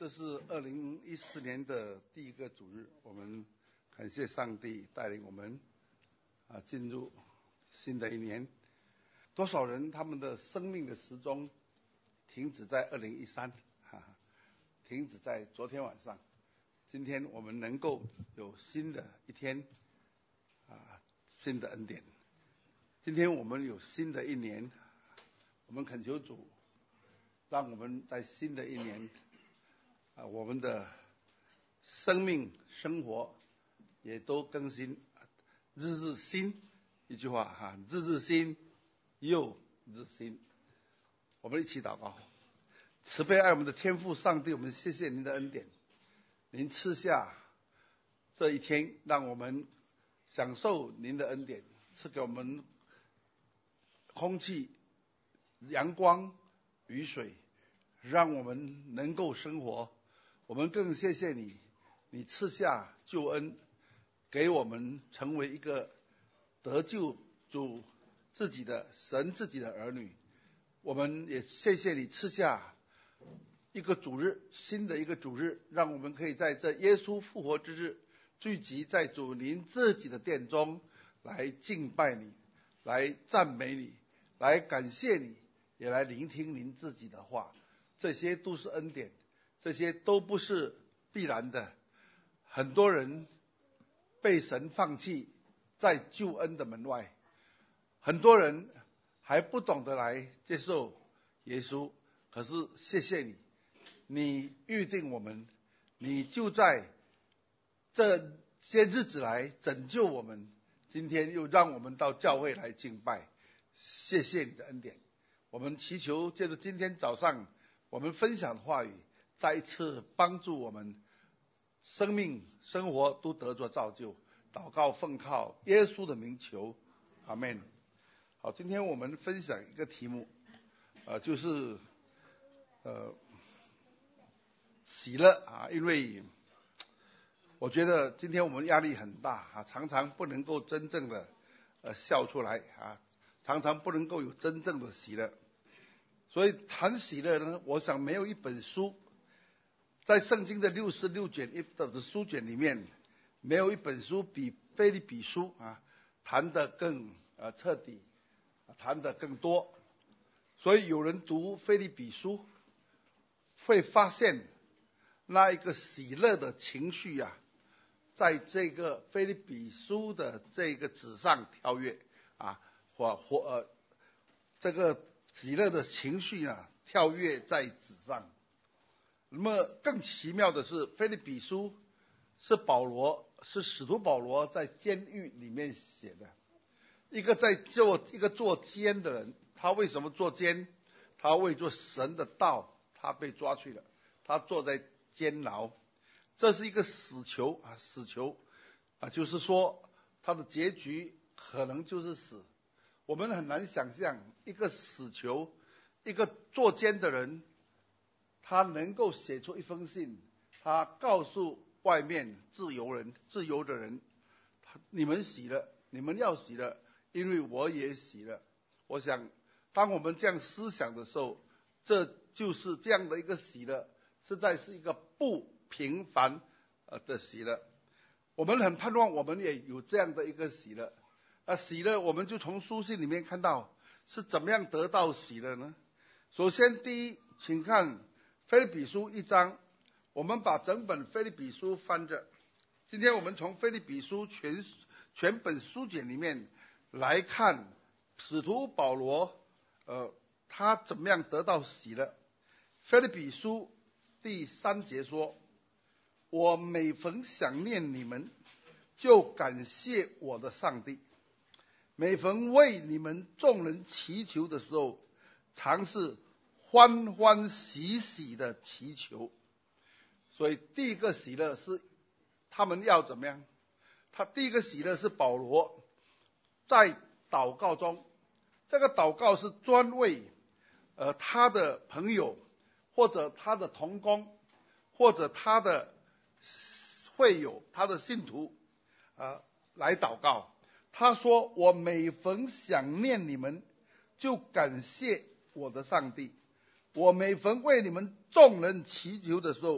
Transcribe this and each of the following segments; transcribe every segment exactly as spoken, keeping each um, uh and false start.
这是二零一四年的第一个主日，我们感谢上帝带领我们啊进入新的一年。多少人他们的生命的时钟停止在二零一三，哈哈，停止在昨天晚上。今天我们能够有新的一天，啊，新的恩典。今天我们有新的一年，我们恳求主，让我们在新的一年，啊，我们的生命生活也都更新，日日新。一句话哈，日日新，又日新。我们一起祷告。慈悲爱我们的天父上帝，我们谢谢您的恩典，您赐下这一天，让我们享受您的恩典，赐给我们空气、阳光、雨水，让我们能够生活。我们更谢谢你，你赐下救恩，给我们成为一个得救主自己的神自己的儿女。我们也谢谢你赐下一个主日，新的一个主日，让我们可以在这耶稣复活之日聚集在主您自己的殿中，来敬拜你，来赞美你，来感谢你，也来聆听您自己的话。这些都是恩典，这些都不是必然的。很多人被神放弃在救恩的门外，很多人还不懂得来接受耶稣。可是谢谢你，你预定我们，你就在这些日子来拯救我们，今天又让我们到教会来敬拜。谢谢你的恩典。我们祈求借着今天早上我们分享的话语，再一次帮助我们生命生活都得着造就。祷告奉靠耶稣的名求，阿们。好，今天我们分享一个题目，呃，就是呃喜乐啊，因为我觉得今天我们压力很大啊，常常不能够真正的呃笑出来啊，常常不能够有真正的喜乐。所以谈喜乐呢，我想没有一本书，在圣经的六十六卷的书卷里面，没有一本书比腓立比书啊谈得更呃彻底，谈得更多。所以有人读腓立比书，会发现那一个喜乐的情绪啊，在这个腓立比书的这个纸上跳跃啊，或或呃这个喜乐的情绪呢，跳跃在纸上。那么更奇妙的是，腓立比书是保罗，是使徒保罗在监狱里面写的。一个在做一个做监的人，他为什么做监？他为做神的道，他被抓去了，他坐在监牢。这是一个死囚啊，死囚啊，就是说他的结局可能就是死。我们很难想象一个死囚，一个坐监的人，他能够写出一封信，他告诉外面自由人、自由的人，你们喜乐，你们要喜乐，因为我也喜乐。我想，当我们这样思想的时候，这就是这样的一个喜乐，实在是一个不平凡的喜乐。我们很盼望我们也有这样的一个喜乐。那喜乐，我们就从书信里面看到是怎么样得到喜乐呢？首先，第一，请看腓立比书一章，我们把整本腓立比书翻着。今天我们从腓立比书全全本书卷里面来看使徒保罗，呃，他怎么样得到喜乐。腓立比书第三节说：“我每逢想念你们，就感谢我的上帝。每逢为你们众人祈求的时候，常是欢欢喜喜的祈求。”所以第一个喜乐是他们要怎么样？他第一个喜乐是保罗在祷告中，这个祷告是专为呃他的朋友，或者他的同工，或者他的会友，他的信徒啊、呃、来祷告。他说：“我每逢想念你们，就感谢我的上帝。我每逢为你们众人祈求的时候，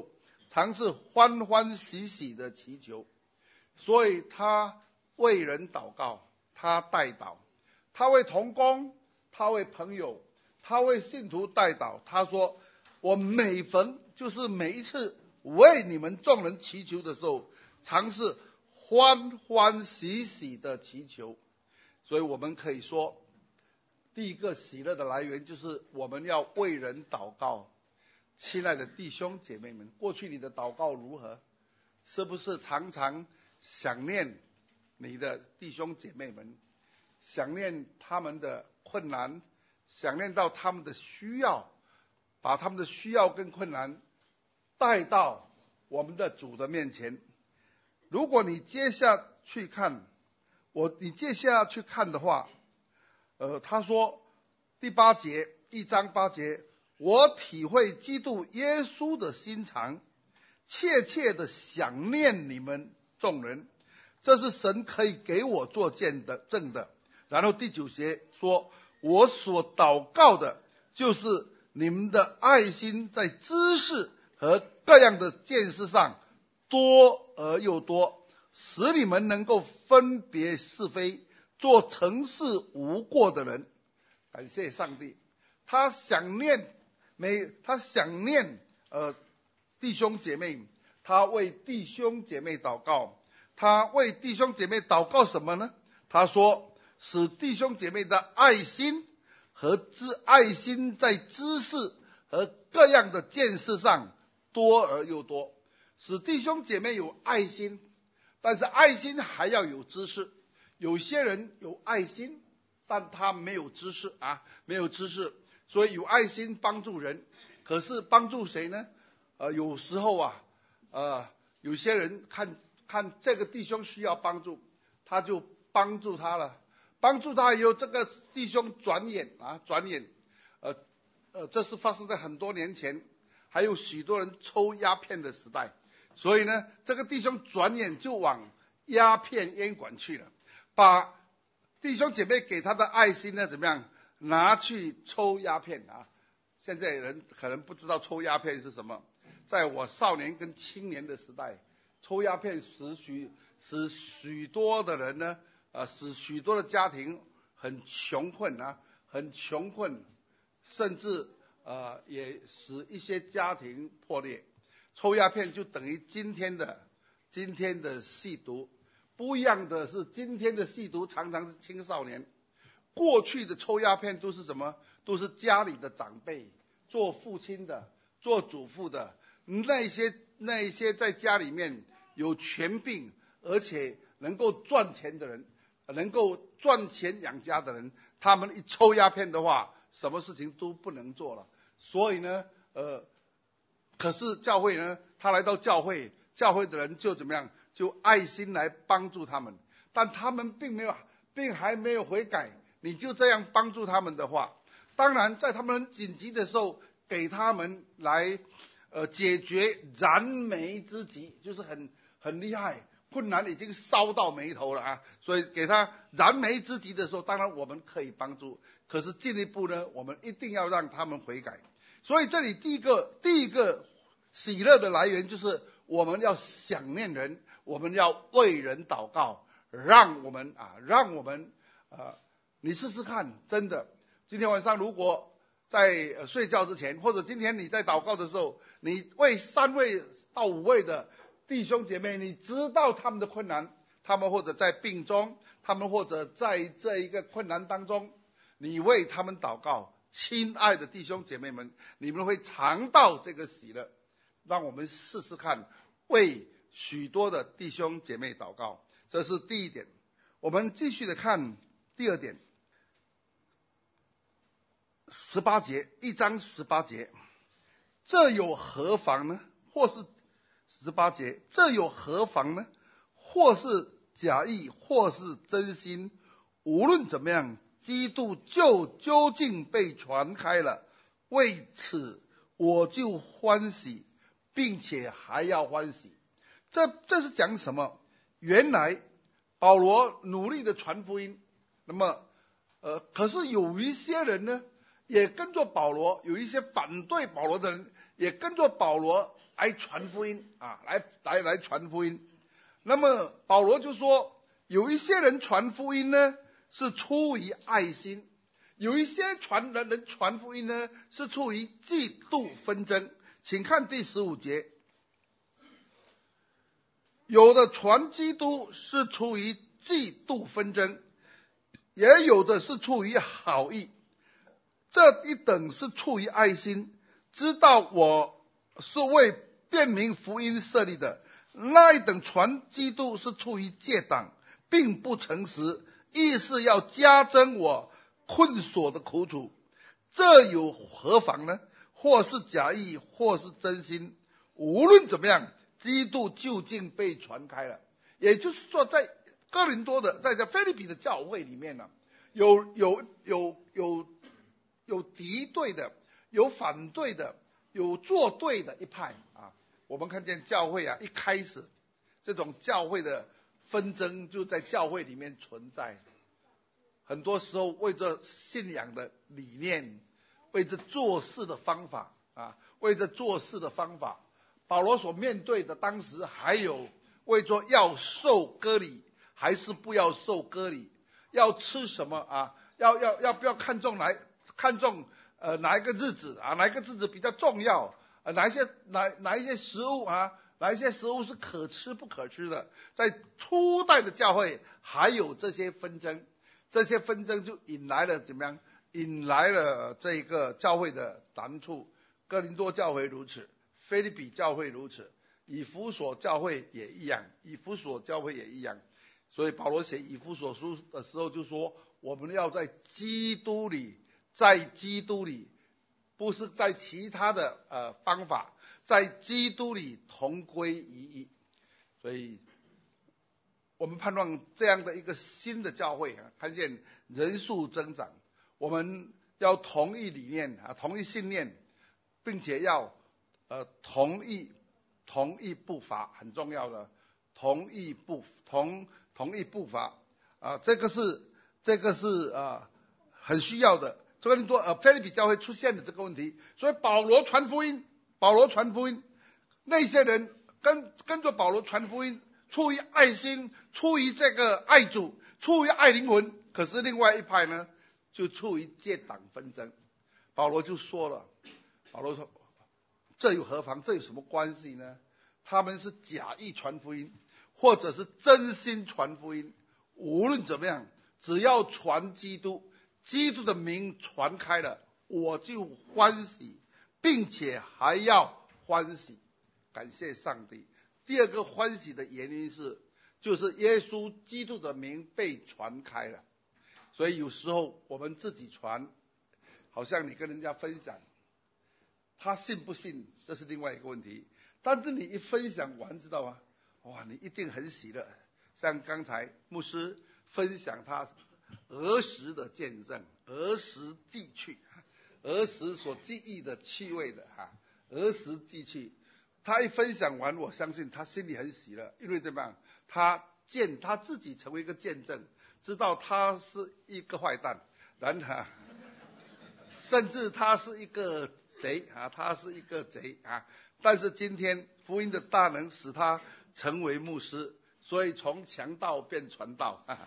常是欢欢喜喜的祈求。所以他为人祷告，他代祷，他为同工，他为朋友，他为信徒代祷。他说，我每逢就是每一次为你们众人祈求的时候，常是欢欢喜喜的祈求。所以我们可以说，第一个喜乐的来源就是我们要为人祷告。亲爱的弟兄姐妹们，过去你的祷告如何？是不是常常想念你的弟兄姐妹们，想念他们的困难，想念到他们的需要，把他们的需要跟困难带到我们的主的面前？如果你接下去看，我你接下去看的话，呃，他说第八节，一章八节，我体会基督耶稣的心肠，切切的想念你们众人，这是神可以给我做见的证的。然后第九节说，我所祷告的就是你们的爱心在知识和各样的见识上多而又多，使你们能够分别是非，做诚实无过的人。感谢上帝，他想念每他想念呃弟兄姐妹，他为弟兄姐妹祷告。他为弟兄姐妹祷告什么呢？他说，使弟兄姐妹的爱心和知爱心在知识和各样的见识上多而又多。使弟兄姐妹有爱心，但是爱心还要有知识。有些人有爱心，但他没有知识啊，没有知识，所以有爱心帮助人，可是帮助谁呢？呃，有时候啊，呃，有些人看看这个弟兄需要帮助，他就帮助他了，帮助他以后，这个弟兄转眼啊，转眼，呃呃，这是发生在很多年前，还有许多人抽鸦片的时代。所以呢，这个弟兄转眼就往鸦片烟馆去了，把弟兄姐妹给他的爱心呢，怎么样拿去抽鸦片啊？现在人可能不知道抽鸦片是什么。在我少年跟青年的时代，抽鸦片使许使许多的人呢，呃，使许多的家庭很穷困啊，很穷困，甚至呃也使一些家庭破裂。抽鸦片就等于今天的今天的吸毒，不一样的是，今天的吸毒常常是青少年，过去的抽鸦片都是什么？都是家里的长辈，做父亲的，做祖父的，那些那些在家里面有权柄，而且能够赚钱的人，能够赚钱养家的人，他们一抽鸦片的话，什么事情都不能做了。所以呢，呃。可是教会呢，他来到教会，教会的人就怎么样？就爱心来帮助他们，但他们并没有，并还没有悔改。你就这样帮助他们的话，当然在他们很紧急的时候，给他们来呃解决燃眉之急，就是很很厉害，困难已经烧到眉头了啊，所以给他燃眉之急的时候，当然我们可以帮助。可是进一步呢，我们一定要让他们悔改。所以这里第一个第一个喜乐的来源就是我们要想念人，我们要为人祷告，让我们啊，让我们呃，你试试看，真的，今天晚上如果在、呃、睡觉之前，或者今天你在祷告的时候，你为三位到五位的弟兄姐妹，你知道他们的困难，他们或者在病中，他们或者在这一个困难当中，你为他们祷告。亲爱的弟兄姐妹们，你们会尝到这个喜乐。让我们试试看，为许多的弟兄姐妹祷告，这是第一点。我们继续的看第二点，十八节，一章十八节，这有何妨呢？或是十八节，这有何妨呢？或是假意，或是真心，无论怎么样，基督就究竟被传开了，为此我就欢喜，并且还要欢喜。这这是讲什么？原来保罗努力的传福音，那么呃，可是有一些人呢， 也跟着保罗，有一些反对保罗的人也跟着保罗来传福音啊，来来来传福音。那么保罗就说，有一些人传福音呢是出于爱心，有一些传人人传福音呢是出于嫉妒纷争。请看第十五节，有的传基督是出于嫉妒纷争，也有的是出于好意。这一等是出于爱心，知道我是为辨明福音设立的；那一等传基督是出于借党，并不诚实，意是要加增我困锁的苦楚。这有何妨呢？或是假意，或是真心，无论怎么样，基督究竟被传开了。也就是说，在哥林多的，在这腓立比的教会里面呢，有有有有有敌对的，有反对的，有作对的一派啊。我们看见教会啊，一开始这种教会的纷争就在教会里面存在，很多时候为着信仰的理念，为着做事的方法啊，为着做事的方法，保罗所面对的当时还有为着要受割礼还是不要受割礼，要吃什么啊，要要要不要看重来看重呃哪一个日子啊，哪一个日子比较重要，呃哪一些哪哪一些食物啊，哪一些食物是可吃不可吃的。在初代的教会还有这些纷争，这些纷争就引来了怎么样？引来了这个教会的难处。哥林多教会如此，腓立比教会如此，以弗所教会也一样，以弗所教会也一样。所以保罗写以弗所书的时候就说，我们要在基督里，在基督里，不是在其他的呃方法，在基督里同归于一。所以我们盼望这样的一个新的教会啊，看见人数增长，我们要同一理念啊，同一信念，并且要呃同一同一步伐，很重要的同一步同同一步伐啊，这个是这个是啊很需要的。哥林多呃腓立比教会出现的这个问题，所以保罗传福音，保罗传福音，那些人跟跟着保罗传福音，出于爱心，出于这个爱主，出于爱灵魂。可是另外一派呢，就出于借党纷争。保罗就说了，保罗说，这有何妨？这有什么关系呢？他们是假意传福音，或者是真心传福音，无论怎么样，只要传基督，基督的名传开了，我就欢喜，并且还要欢喜，感谢上帝。第二个欢喜的原因是，就是耶稣基督的名被传开了。所以有时候我们自己传，好像你跟人家分享，他信不信这是另外一个问题，但是你一分享完，知道吗？哇，你一定很喜乐。像刚才牧师分享他儿时的见证，儿时记趣，儿时所记忆的趣味的哈，儿时记趣，他一分享完，我相信他心里很喜乐，因为怎么样？他见他自己成为一个见证，知道他是一个坏蛋，然后甚至他是一个贼啊，他是一个贼啊。但是今天福音的大能使他成为牧师，所以从强盗变传道。啊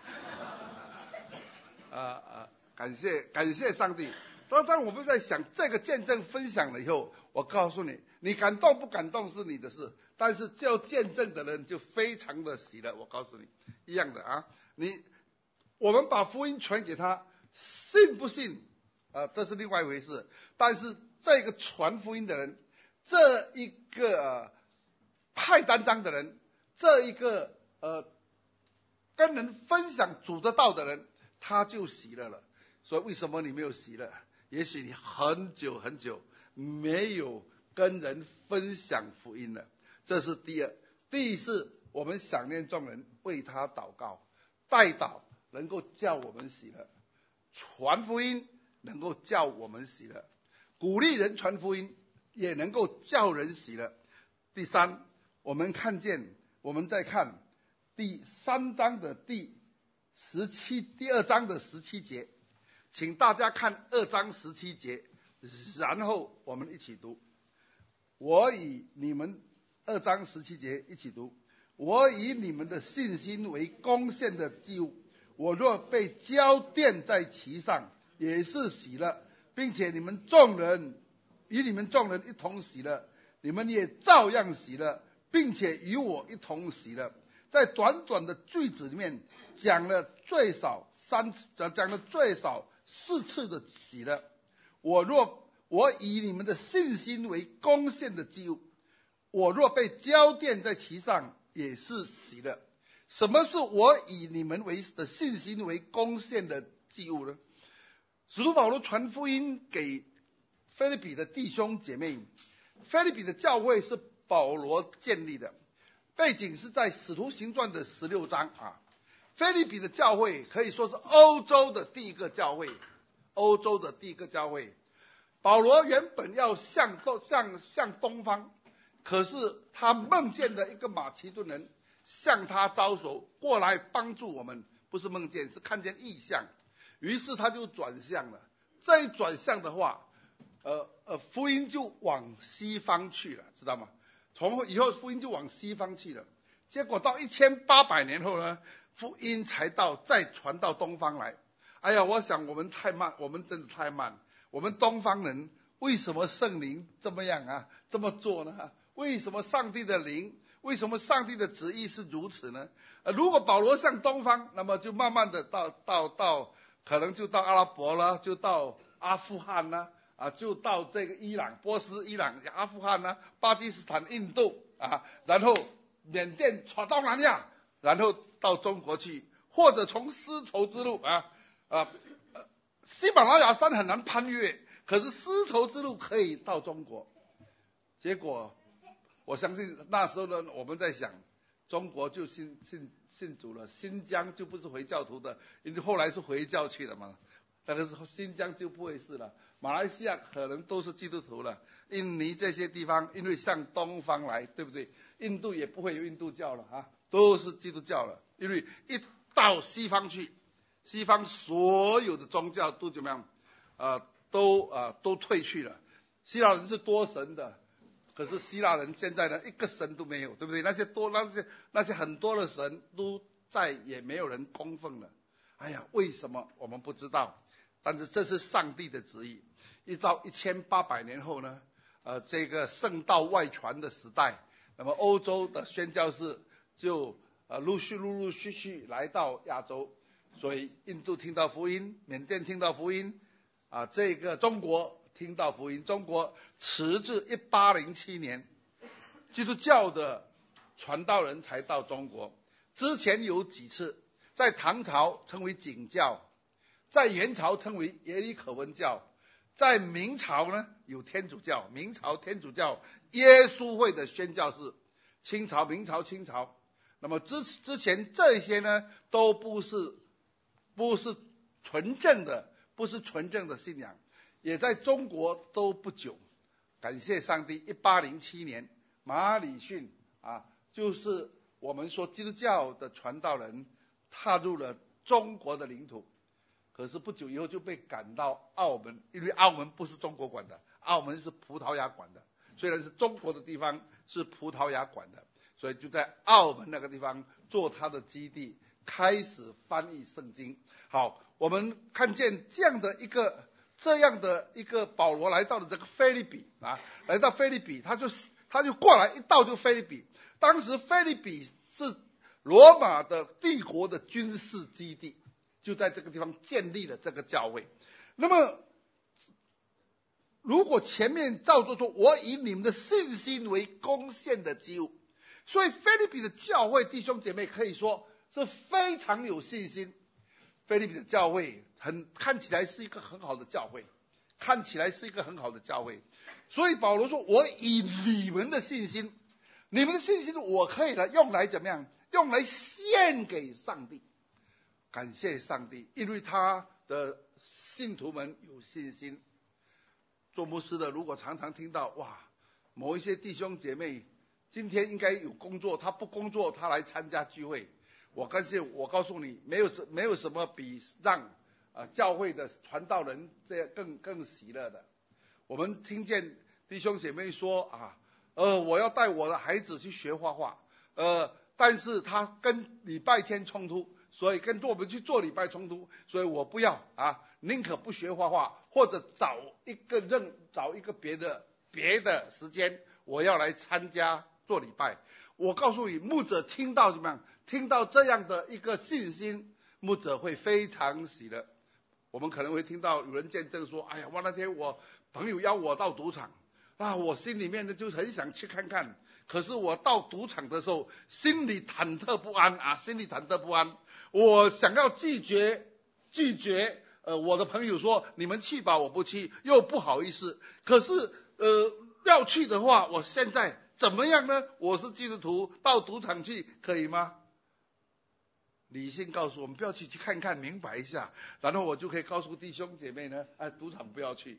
啊，感谢感谢上帝。当当我们在想这个见证分享了以后，我告诉你，你感动不感动是你的事，但是叫见证的人就非常的喜乐。我告诉你，一样的啊，你我们把福音传给他，信不信？呃，这是另外一回事。但是这个传福音的人，这一个、呃、派单张的人，这一个呃跟人分享主的道的人，他就喜乐了。所以为什么你没有喜乐？也许你很久很久没有跟人分享福音了。这是第二。第四，我们想念众人，为他祷告，代祷能够叫我们喜乐，传福音能够叫我们喜乐，鼓励人传福音也能够叫人喜乐。第三，我们看见，我们再看第三章的第十七，第二章的十七节， 请大家看二章十七节，然后我们一起读。我以你们二章十七节一起读。我以你们的信心为贡献的祭物，我若被浇奠在其上，也是喜乐，并且你们众人与你们众人一同喜乐，你们也照样喜乐，并且与我一同喜乐。在短短的句子里面讲了最少三次，讲了最少四次的喜乐。我若我以你们的信心为贡献的祭物，我若被浇奠在其上，也是喜乐。什么是我以你们为的信心为贡献的祭物呢？使徒保罗传福音给腓立比的弟兄姐妹，腓立比的教会是保罗建立的，背景是在使徒行传的十六章啊。腓立比的教会可以说是欧洲的第一个教会，欧洲的第一个教会。保罗原本要向向向东方，可是他梦见的一个马其顿人向他招手过来帮助我们，不是梦见，是看见异象，于是他就转向了。这一转向的话，呃呃，福音就往西方去了，知道吗？从以后福音就往西方去了。结果到一千八百年后呢，福音才到再传到东方来。哎呀，我想我们太慢，我们真的太慢。我们东方人为什么圣灵这么样啊，这么做呢？为什么上帝的灵，为什么上帝的旨意是如此呢？呃，如果保罗向东方，那么就慢慢的到到到，可能就到阿拉伯了，就到阿富汗啦，啊，就到这个伊朗、波斯、伊朗、阿富汗啦、巴基斯坦、印度啊，然后缅甸传到南亚，然后到中国去，或者从丝绸之路啊啊。喜马拉雅山很难攀越，可是丝绸之路可以到中国。结果我相信那时候呢，我们在想，中国就信信信主了，新疆就不是回教徒的，因为后来是回教去了嘛。那个时候新疆就不会是了，马来西亚可能都是基督徒了，印尼这些地方因为向东方来，对不对？印度也不会有印度教了啊，都是基督教了，因为一到西方去。西方所有的宗教都怎么样？呃，都呃都退去了。希腊人是多神的，可是希腊人现在呢，一个神都没有，对不对？那些多那些那些很多的神都再也没有人供奉了。哎呀，为什么我们不知道？但是这是上帝的旨意。一到一千八百年后呢，呃，这个圣道外传的时代，那么欧洲的宣教士就呃陆续陆陆续续来到亚洲。所以印度听到福音，缅甸听到福音，啊，这个中国听到福音。中国迟至一八零七年，基督教的传道人才到中国。之前有几次，在唐朝称为景教，在元朝称为耶里可温教，在明朝呢有天主教，明朝天主教耶稣会的宣教士，清朝、明朝、清朝。那么之之前这些呢，都不是。不是纯正的，不是纯正的信仰，也在中国都不久。感谢上帝，一八零七年，马礼逊啊，就是我们说基督教的传道人，踏入了中国的领土。可是不久以后就被赶到澳门，因为澳门不是中国管的，澳门是葡萄牙管的。虽然是中国的地方，是葡萄牙管的，所以就在澳门那个地方做他的基地。开始翻译圣经。好，我们看见这样的一个这样的一个保罗来到了这个腓立比啊，来到腓立比，他就他就过来，一到就腓立比。当时腓立比是罗马的帝国的军事基地，就在这个地方建立了这个教会。那么，如果前面照着说，我以你们的信心为贡献的祭物，所以腓立比的教会弟兄姐妹可以说是非常有信心。腓立比的教会很看起来是一个很好的教会，看起来是一个很好的教会。所以保罗说，我以你们的信心，你们的信心我可以来用来怎么样？用来献给上帝。感谢上帝，因为他的信徒们有信心。做牧师的如果常常听到哇，某一些弟兄姐妹今天应该有工作，他不工作，他来参加聚会。我干脆我告诉你，没有什没有什么比让啊教会的传道人这样更更喜乐的。我们听见弟兄姐妹说啊，呃，我要带我的孩子去学画画，呃，但是他跟礼拜天冲突，所以跟我们去做礼拜冲突，所以我不要啊，宁可不学画画，或者找一个任找一个别的别的时间，我要来参加做礼拜。我告诉你，牧者听到怎么样？听到这样的一个信心，牧者会非常喜乐。我们可能会听到有人见证说：“哎呀，我那天我朋友邀我到赌场，啊，我心里面呢就很想去看看。可是我到赌场的时候，心里忐忑不安啊，心里忐忑不安。我想要拒绝拒绝，呃，我的朋友说你们去吧，我不去，又不好意思。可是呃，要去的话，我现在。”怎么样呢？我是基督徒，到赌场去可以吗？理性告诉我们不要去，去看看，明白一下，然后我就可以告诉弟兄姐妹呢，哎，赌场不要去。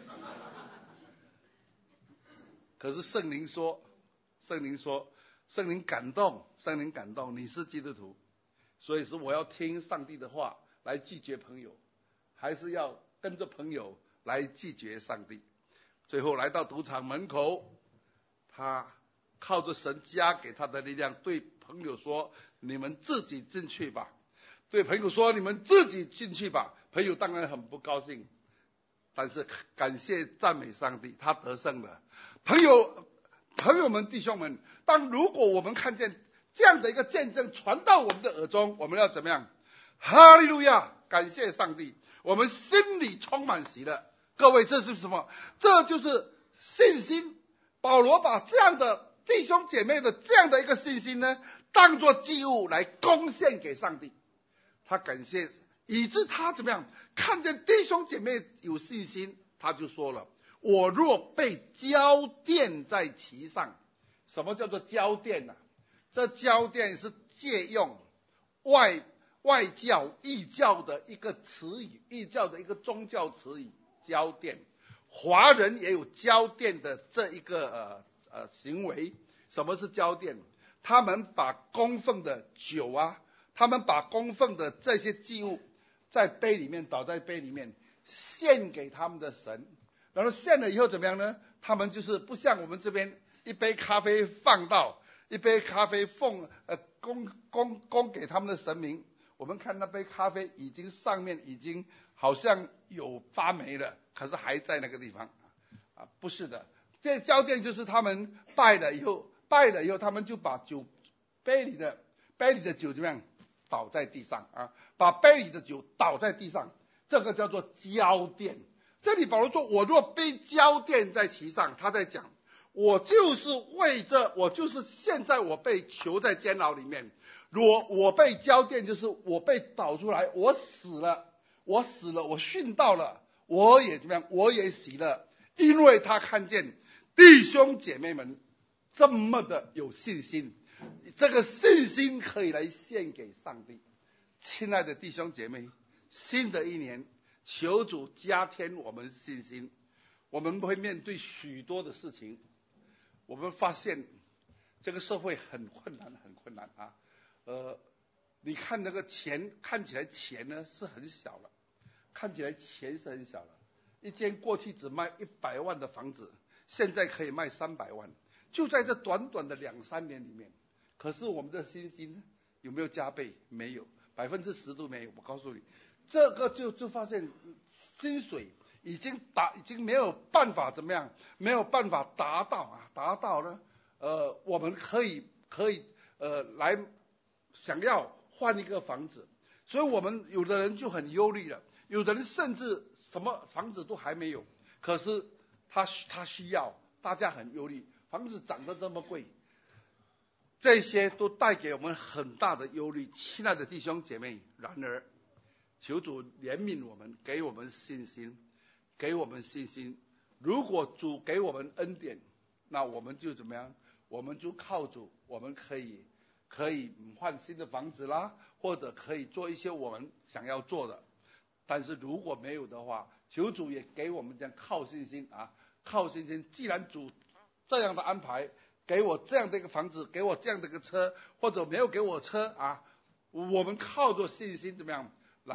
可是圣灵说，圣灵说，圣灵感动，圣灵感动，你是基督徒，所以是我要听上帝的话来拒绝朋友，还是要跟着朋友来拒绝上帝？最后来到赌场门口。他靠着神加给他的力量，对朋友说：“你们自己进去吧。”对朋友说：“你们自己进去吧。”朋友当然很不高兴，但是感谢赞美上帝，他得胜了。朋友、朋友们、弟兄们，当如果我们看见这样的一个见证传到我们的耳中，我们要怎么样？哈利路亚！感谢上帝，我们心里充满喜乐。各位，这是什么？这就是信心。保罗把这样的弟兄姐妹的这样的一个信心呢，当作祭物来贡献给上帝。他感谢，以致他怎么样？看见弟兄姐妹有信心，他就说了：“我若被浇奠在其上。”什么叫做浇奠呢、啊？这浇奠是借用外外教异教的一个词语，异教的一个宗教词语，浇奠。华人也有浇奠的这一个呃呃行为。什么是浇奠？他们把供奉的酒啊，他们把供奉的这些祭物在杯里面倒在杯里面献给他们的神，然后献了以后怎么样呢？他们就是不像我们这边一杯咖啡放到一杯咖啡奉呃供供供给他们的神明，我们看那杯咖啡已经上面已经好像有发霉了。可是还在那个地方啊，不是的，这浇奠就是他们拜了以后，拜了以后，他们就把酒杯里的杯里的酒怎么样倒在地上啊？把杯里的酒倒在地上，这个叫做浇奠。这里保罗说：“我若被浇奠在其上。”他在讲，我就是为这，我就是现在我被囚在监牢里面，若我被浇奠，就是我被倒出来，我死了，我死了，我殉道了。我也怎么样？我也喜乐，因为他看见弟兄姐妹们这么的有信心，这个信心可以来献给上帝。亲爱的弟兄姐妹，新的一年，求主加添我们信心。我们会面对许多的事情，我们发现这个社会很困难，很困难啊。呃，你看那个钱，看起来钱呢是很小了。看起来钱是很小了，一间过去只卖一百万的房子，现在可以卖三百万，就在这短短的两三年里面。可是我们的信心有没有加倍？没有，百分之十都没有。我告诉你，这个就就发现薪水已经达，已经没有办法怎么样，没有办法达到啊，达到呢，呃，我们可以可以呃来想要换一个房子，所以我们有的人就很忧虑了。有的人甚至什么房子都还没有，可是他他需要，大家很忧虑，房子涨得这么贵，这些都带给我们很大的忧虑。亲爱的弟兄姐妹，然而求主怜悯我们，给我们信心，给我们信心。如果主给我们恩典，那我们就怎么样？我们就靠主，我们可以可以换新的房子啦，或者可以做一些我们想要做的。但是如果没有的话，求主也给我们这样靠信心啊，靠信心。既然主这样的安排，给我这样的一个房子，给我这样的一个车，或者没有给我车啊，我们靠着信心怎么样来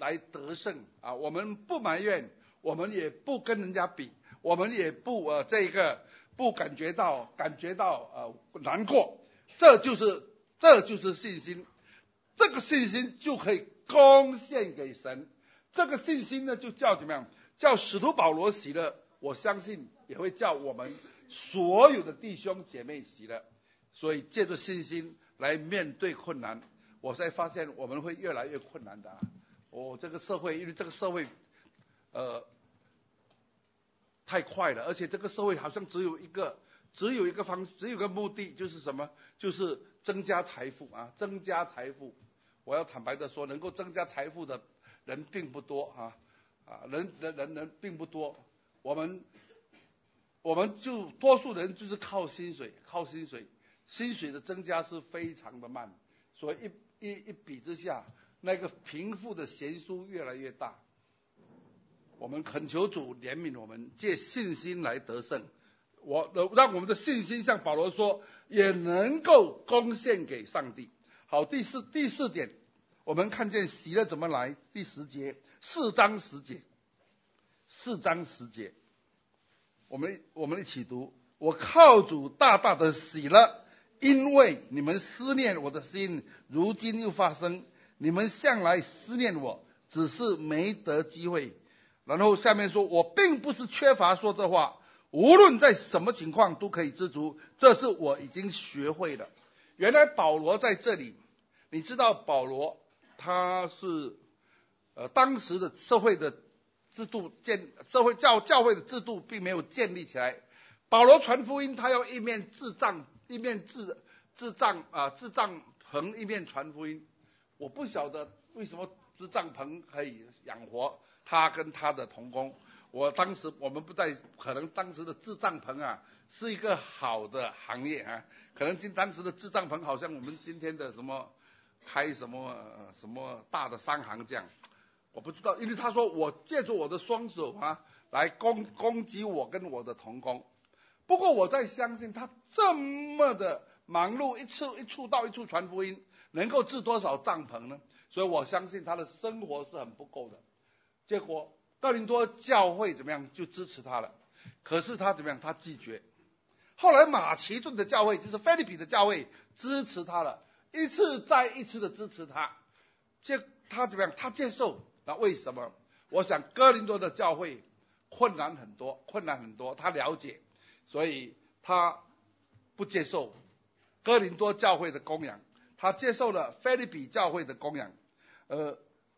来得胜啊！我们不埋怨，我们也不跟人家比，我们也不呃这个不感觉到感觉到呃难过，这就是这就是信心，这个信心就可以贡献给神，这个信心呢就叫怎么样？叫使徒保罗喜乐，我相信也会叫我们所有的弟兄姐妹喜乐。所以借着信心来面对困难，我才发现我们会越来越困难的啊！我、哦、这个社会，因为这个社会，呃，太快了，而且这个社会好像只有一个，只有一个方，只有一个目的，就是什么？就是增加财富啊，增加财富。我要坦白的说，能够增加财富的人并不多啊，啊，人人人人并不多。我们，我们就多数人就是靠薪水，靠薪水。薪水的增加是非常的慢，所以一一一比之下，那个贫富的悬殊越来越大。我们恳求主怜悯我们，借信心来得胜。我让我们的信心像保罗说，也能够贡献给上帝。好，第四第四点，我们看见喜乐怎么来。第十节，四章十节，四章十节，我们我们一起读。我靠主大大的喜乐。因为你们思念我的心，如今又发生。你们向来思念我，只是没得机会。然后下面说，我并不是缺乏说这话，无论在什么情况都可以知足，这是我已经学会了。原来保罗在这里，你知道保罗他是呃当时的社会的制度建社会教教会的制度并没有建立起来。保罗传福音，他要一面智障。一面智智障啊智障棚，一面传福音。我不晓得为什么智障棚可以养活他跟他的同工。我当时我们不在，可能当时的智障棚啊是一个好的行业啊，可能今当时的智障棚好像我们今天的什么开什么、呃、什么大的商行这样，我不知道，因为他说我借助我的双手啊来攻攻击我跟我的同工。不过我在相信他这么的忙碌，一处一处到一处传福音，能够置多少帐篷呢？所以我相信他的生活是很不够的。结果哥林多教会怎么样就支持他了，可是他怎么样？他拒绝。后来马其顿的教会，就是腓立比的教会支持他了，一次再一次的支持他。接他怎么样？他接受。那为什么？我想哥林多的教会困难很多，困难很多，他了解。所以他不接受哥林多教会的供养，他接受了腓立比教会的供养。呃，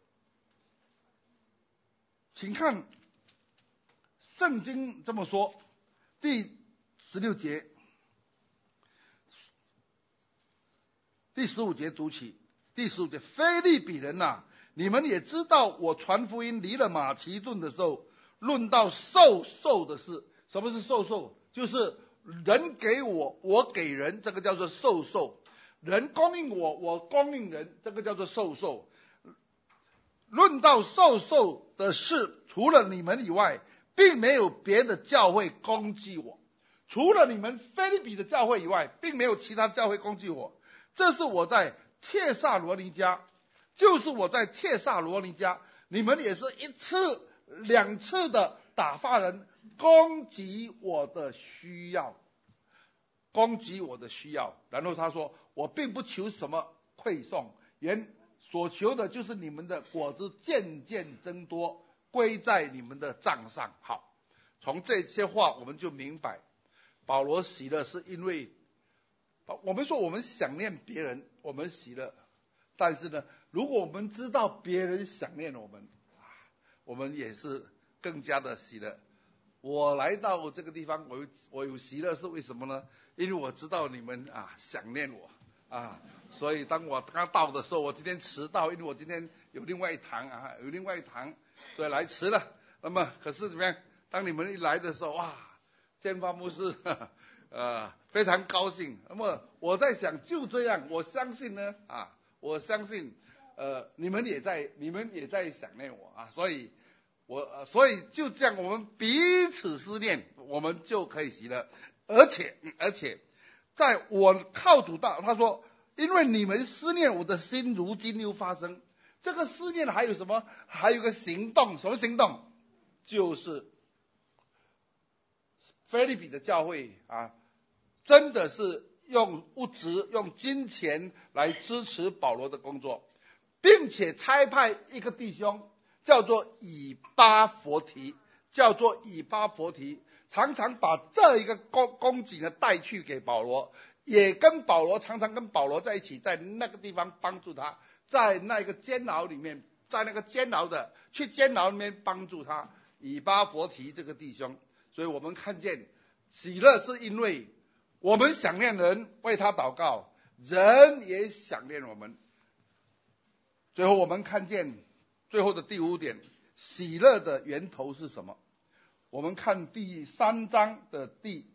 请看圣经这么说，第十六节，第十五节读起。第十五节，腓立比人呐、啊，你们也知道，我传福音离了马其顿的时候，论到授受的事。什么是授受？就是人给我，我给人，这个叫做授受；人供应我，我供应人，这个叫做授受。论到授受的事，除了你们以外，并没有别的教会攻击我。除了你们腓立比的教会以外，并没有其他教会攻击我。这是我在帖撒罗尼迦，就是我在帖撒罗尼迦，你们也是一次两次的打发人攻击我的需要，攻击我的需要。然后他说，我并不求什么馈送，原所求的就是你们的果子渐渐增多，归在你们的账上。好，从这些话我们就明白，保罗喜乐是因为我们说我们想念别人，我们喜乐。但是呢，如果我们知道别人想念我们，我们也是更加的喜乐。我来到这个地方，我有我有喜乐是为什么呢？因为我知道你们啊想念我啊，所以当我刚到的时候，我今天迟到，因为我今天有另外一堂啊，有另外一堂，所以来迟了。那么可是怎么样？当你们一来的时候，哇，建发牧师呃非常高兴。那么我在想，就这样，我相信呢啊，我相信呃你们也在你们也在想念我啊，所以。我、呃、所以就这样，我们彼此思念，我们就可以喜乐。而且而且，在我靠主大，他说，因为你们思念我的心，如今又发生。 这个思念还有什么？还有个行动，什么行动？就是腓立比的教会啊，真的是用物质、用金钱来支持保罗的工作，并且差派一个弟兄叫做以巴弗提，叫做以巴弗提，常常把这一个供供给呢带去给保罗，也跟保罗常常跟保罗在一起，在那个地方帮助他，在那个监牢里面，在那个监牢的去监牢里面帮助他，以巴弗提这个弟兄。所以我们看见喜乐是因为我们想念人，为他祷告，人也想念我们。最后我们看见最后的第五点，喜乐的源头是什么？我们看第三章的第，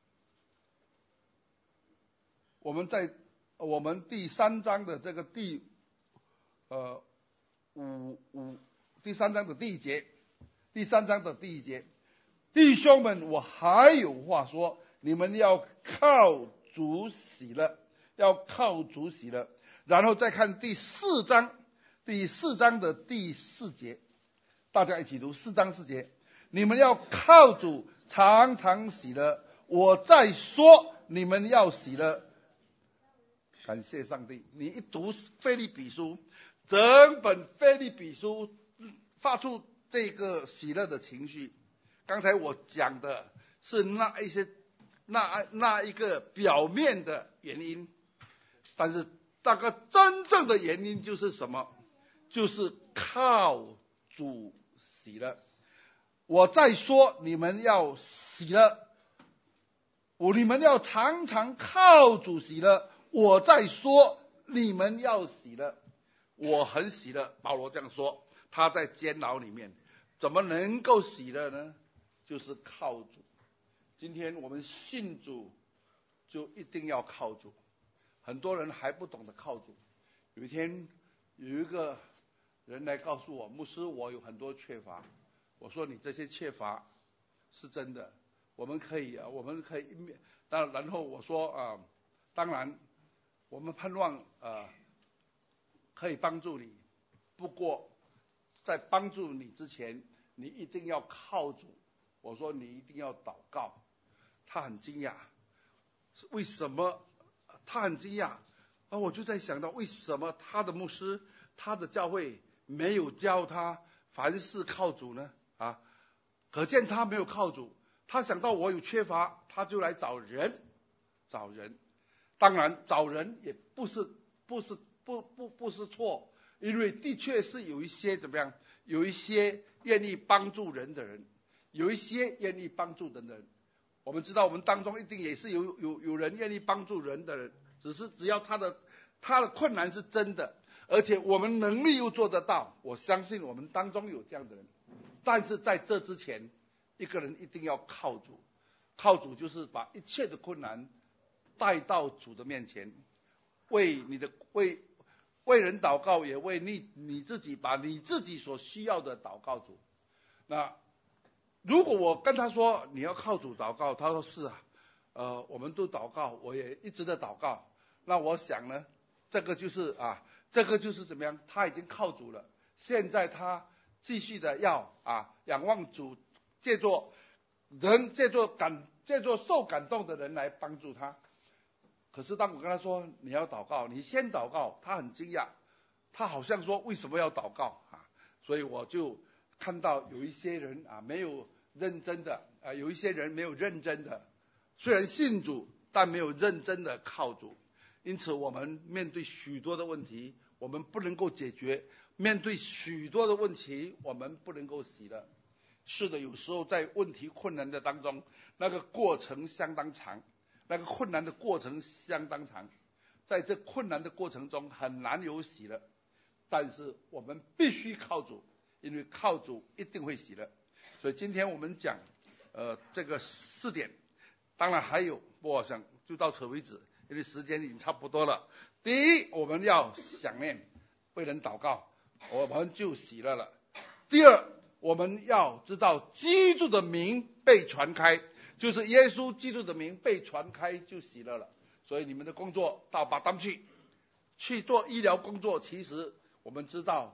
我们在我们第三章的这个第呃五五第三章的第一节，第三章的第一节，弟兄们，我还有话说，你们要靠主喜乐，要靠主喜乐。然后再看第四章，第四章的第四节，大家一起读四章四节。你们要靠主常常喜乐，我再说你们要喜乐。感谢上帝，你一读腓立比书，整本腓立比书发出这个喜乐的情绪。刚才我讲的是那一些那那一个表面的原因，但是那个真正的原因就是什么？就是靠主喜乐。我再说你们要喜乐，我你们要常常靠主喜乐。我再说你们要喜乐，我很喜乐。保罗这样说，他在监牢里面怎么能够喜乐呢？就是靠主。今天我们信主就一定要靠主，很多人还不懂得靠主。有一天有一个人来告诉我，牧师，我有很多缺乏。我说你这些缺乏是真的，我们可以我们可以当然后我说啊、呃，当然我们盼望呃可以帮助你，不过在帮助你之前，你一定要靠主。我说你一定要祷告。他很惊讶，为什么？他很惊讶，而我就在想到，为什么他的牧师、他的教会没有教他凡事靠主呢？啊，可见他没有靠主。他想到我有缺乏，他就来找人，找人。当然，找人也不是不是不不不是错，因为的确是有一些怎么样，有一些愿意帮助人的人，有一些愿意帮助人的人。我们知道，我们当中一定也是有有有人愿意帮助人的人，只是只要他的他的困难是真的，而且我们能力又做得到，我相信我们当中有这样的人。但是在这之前，一个人一定要靠主，靠主就是把一切的困难带到主的面前，为你的为为人祷告，也为你你自己把你自己所需要的祷告主。那如果我跟他说你要靠主祷告，他说是啊，呃，我们都祷告，我也一直在祷告。那我想呢，这个就是啊，这个就是怎么样？他已经靠主了，现在他继续的要啊仰望主，借助人，借助感，借助受感动的人来帮助他。可是当我跟他说你要祷告，你先祷告，他很惊讶，他好像说为什么要祷告啊？所以我就看到有一些人啊没有认真的啊，有一些人没有认真的，虽然信主，但没有认真的靠主。因此我们面对许多的问题，我们不能够解决，面对许多的问题，我们不能够喜乐。是的，有时候在问题困难的当中，那个过程相当长，那个困难的过程相当长，在这困难的过程中很难有喜乐。但是我们必须靠主，因为靠主一定会喜乐。所以今天我们讲呃这个四点，当然还有，我想就到此为止，因为时间已经差不多了。第一，我们要想念，为人祷告，我们就喜乐了。第二，我们要知道基督的名被传开，就是耶稣基督的名被传开就喜乐了。所以你们的工作到巴丹去去做医疗工作，其实我们知道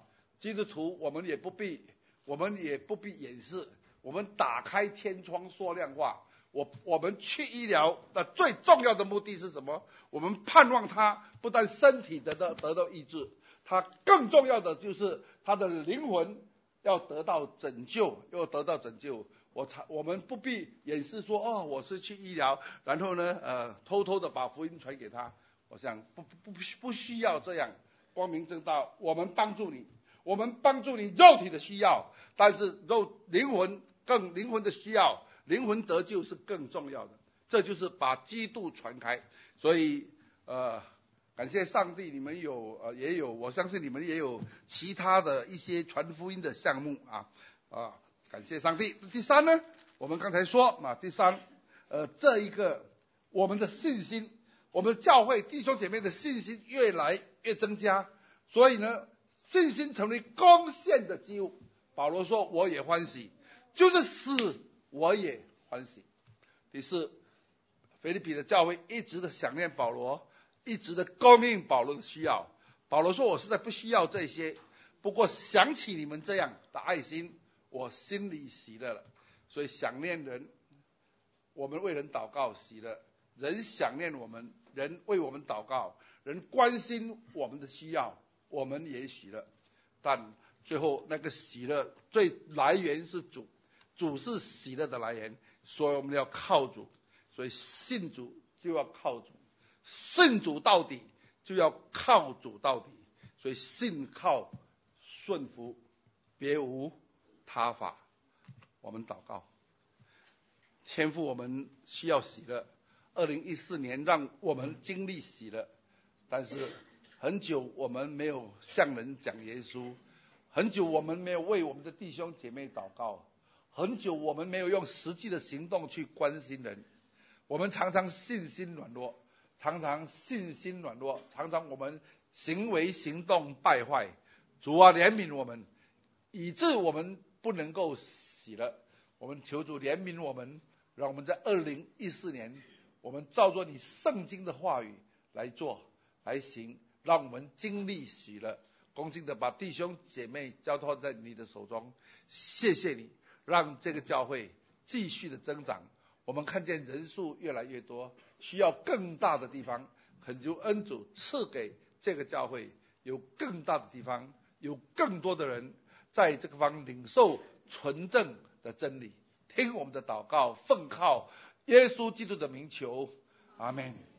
基督徒我们也不必，我们也不必掩饰，我们打开天窗说亮话。我我们去医疗的最重要的目的是什么？我们盼望他不但身体得到得到医治，他更重要的就是他的灵魂要得到拯救，要得到拯救。我我们不必掩饰说，哦，我是去医疗，然后呢，呃，偷偷的把福音传给他。我想不不不不需要这样，光明正大。我们帮助你，我们帮助你肉体的需要，但是肉灵魂更灵魂的需要。灵魂得救是更重要的，这就是把基督传开。所以呃，感谢上帝，你们有呃也有，我相信你们也有其他的一些传福音的项目啊啊，感谢上帝。第三呢，我们刚才说啊，第三呃这一个我们的信心，我们教会弟兄姐妹的信心越来越增加，所以呢，信心成为贡献的基物。保罗说：“我也欢喜，就是死。”我也欢喜。第四，腓立比的教会一直的想念保罗，一直的供应保罗的需要。保罗说：“我实在不需要这些，不过想起你们这样的爱心，我心里喜乐了。”所以想念人，我们为人祷告喜乐；人想念我们，人为我们祷告，人关心我们的需要，我们也喜乐。但最后那个喜乐最来源是主。主是喜乐的来源，所以我们要靠主，所以信主就要靠主，信主到底就要靠主到底，所以信靠顺服，别无他法。我们祷告，天父，我们需要喜乐。二零一四年让我们经历喜乐，但是很久我们没有向人讲耶稣，很久我们没有为我们的弟兄姐妹祷告。很久我们没有用实际的行动去关心人，我们常常信心软弱，常常信心软弱，常常我们行为行动败坏。主啊，怜悯我们，以致我们不能够喜乐。我们求主怜悯我们，让我们在二零一四年，我们照着你圣经的话语来做来行，让我们经历喜乐。恭敬的把弟兄姐妹交托在你的手中，谢谢你。让这个教会继续的增长，我们看见人数越来越多，需要更大的地方，恳求恩主赐给这个教会有更大的地方，有更多的人在这个方领受纯正的真理。听我们的祷告，奉靠耶稣基督的名求，阿们。